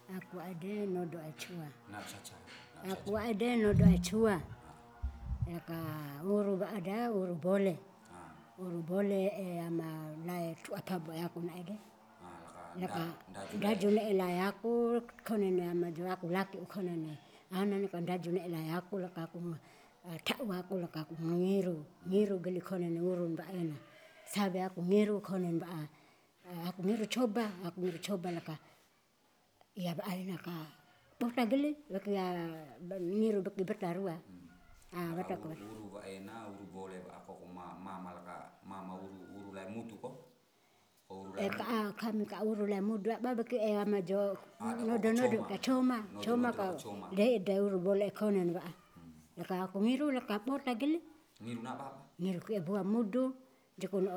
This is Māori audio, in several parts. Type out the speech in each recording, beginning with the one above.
Aku ade nodo achua. Na chacha. Aku ade nodo achua. Laka uru ba ada uru bole. Uru bole ama lai tu atabo aku na ede. Laka daju ne elai aku konene ama jo aku laki konene. Ana ne kan daju ne elai aku laka aku tau aku laka aku ngiru geli konene urun ba ena. Sabe aku ngiru konen ba aku ngiru coba laka iya ba ena ka bota geli laki ya ngiru doki bertarua. Laka uru ba ena uru bole ba ako mama laka mama uru lai mutu ko. Kami ka uru lai mudu ba beki ama jo nodo ka coma ka de uru bole konen ba. Laka aku ngiru laka bota geli. Ngiru na ba? Ngiru ke buah mudu jikun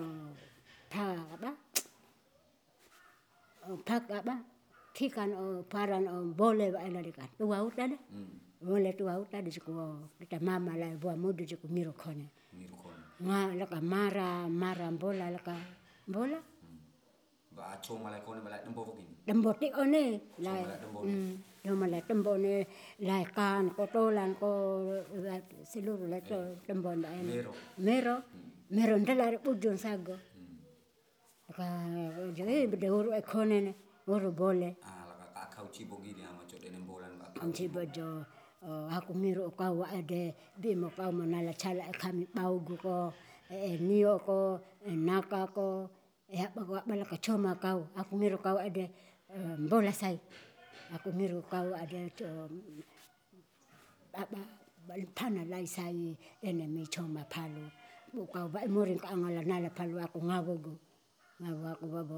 pak tikan paran bole ba ena dekat. Tua uta de. Bole tua uta de jiku kita mama lai buah mudu jiku ngiru konen. Ngiru konen. Nga laka mara bola laka bola. Ba coma lai konen ba lai dembo begini. Dembo ti one lai. Dembo. Cuma lai dembo ne lai kan kotolan ko seluruh lai dembo ba ena. Mero ndela re ujung sago. Laka bede uru konen uru bole. Laka kau cibo gini ama co denen bolan ba. Cibo jo aku ngiru kau ade bimo kau manala cala kami paugu ko nio ko naka ko bala ka coma kau aku ngiru kau ade bola sai. Aku ngiru kau ade pana lai sai ene mi coma palu. Kau ba morin ka angala nala palu aku ngawogu. Ngawo aku babo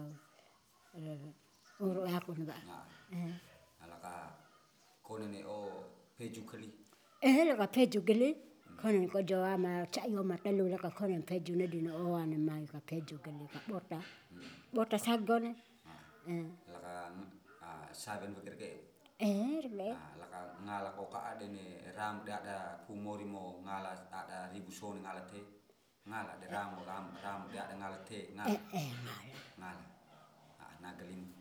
uru aku ba. Laka konen peju keli. Laka peju geli. Konen ko jo ama cayo matelu laka konen peju ne dino ane mai ka peju geli ka bota. Bota sagone. Laka saben bekir ke. Laka ngala ko ka ade ne ram ada pumori mo ngala ada ribu soni ngala te. Ngala de ram de ada ngala te ngala. Ngala. Ngala. Nagalin.